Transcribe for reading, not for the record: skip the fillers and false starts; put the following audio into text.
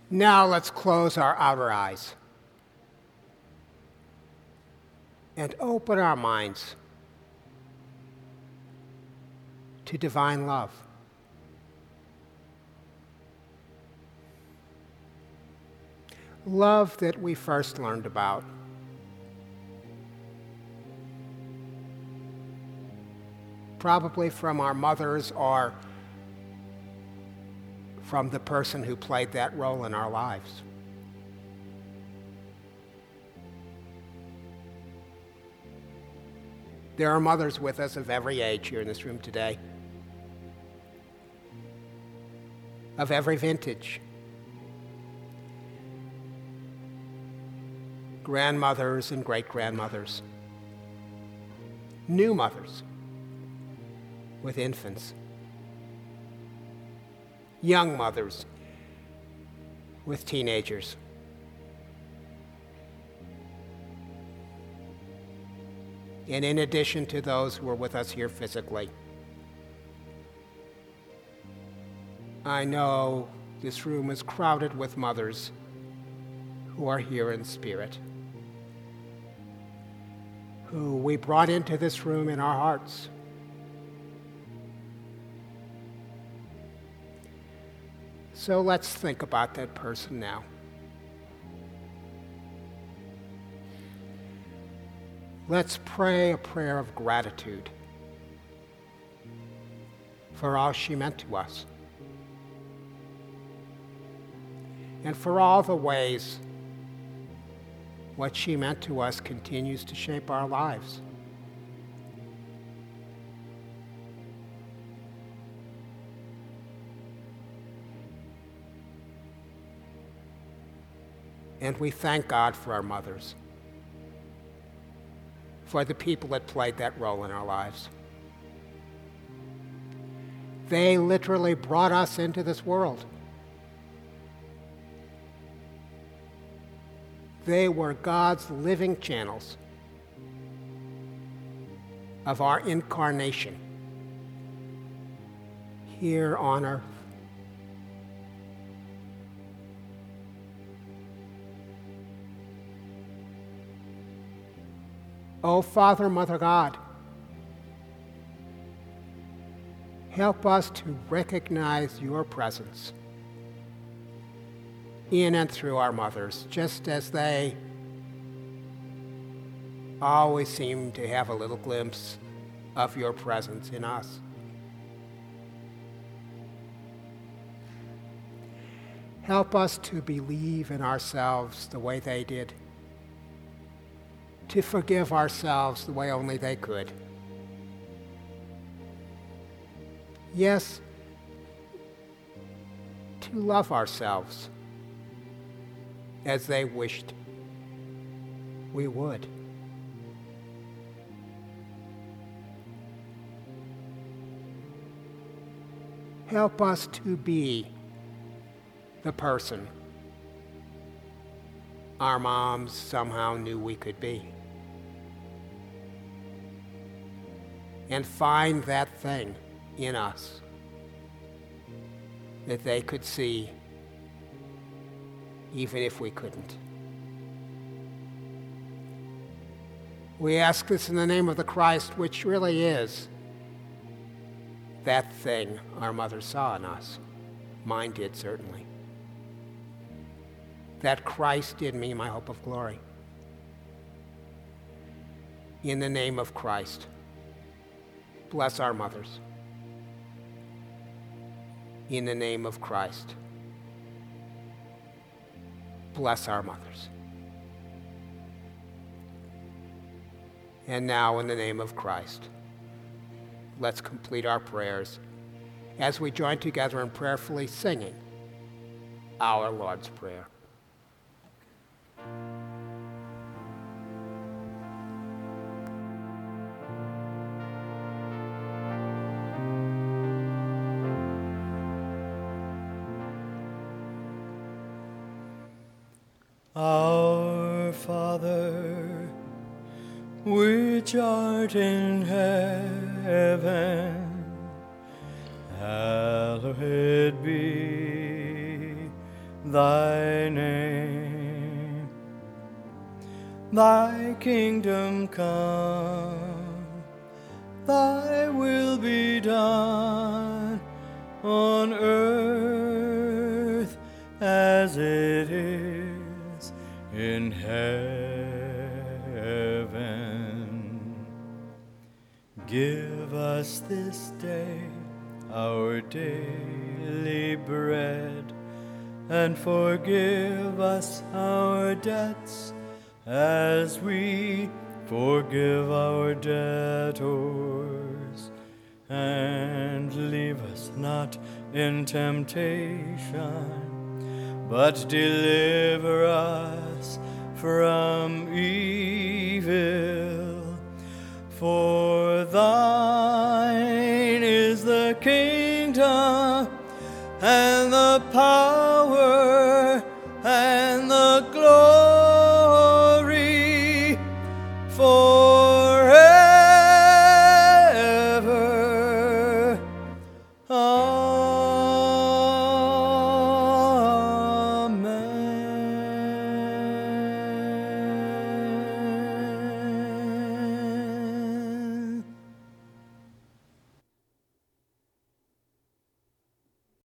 Now let's close our outer eyes and open our minds to divine love. Love that we first learned about probably from our mothers or from the person who played that role in our lives. There are mothers with us of every age here in this room today, of every vintage. Grandmothers and great-grandmothers, new mothers with infants, young mothers with teenagers, and in addition to those who are with us here physically, I know this room is crowded with mothers who are here in spirit, who we brought into this room in our hearts. So let's think about that person now. Let's pray a prayer of gratitude for all she meant to us and for all the ways what she meant to us continues to shape our lives. And we thank God for our mothers, for the people that played that role in our lives. They literally brought us into this world. They were God's living channels of our incarnation here on earth. Oh, Father, Mother God, help us to recognize your presence in and through our mothers, just as they always seem to have a little glimpse of your presence in us. Help us to believe in ourselves the way they did, to forgive ourselves the way only they could. Yes, to love ourselves as they wished we would. Help us to be the person our moms somehow knew we could be. And find that thing in us that they could see even if we couldn't. We ask this in the name of the Christ, which really is that thing our mother saw in us. Mine did, certainly. That Christ in me, my hope of glory. In the name of Christ, bless our mothers. In the name of Christ, bless our mothers. And now, in the name of Christ, let's complete our prayers as we join together in prayerfully singing our Lord's Prayer. Our Father, which art in heaven, hallowed be thy thy kingdom come, thy will be done on earth as it is in heaven. Give us this day our daily bread, and forgive us our debts as we forgive our debtors. And leave us not in temptation, but deliver us from evil. For thine is the kingdom, and the power, and the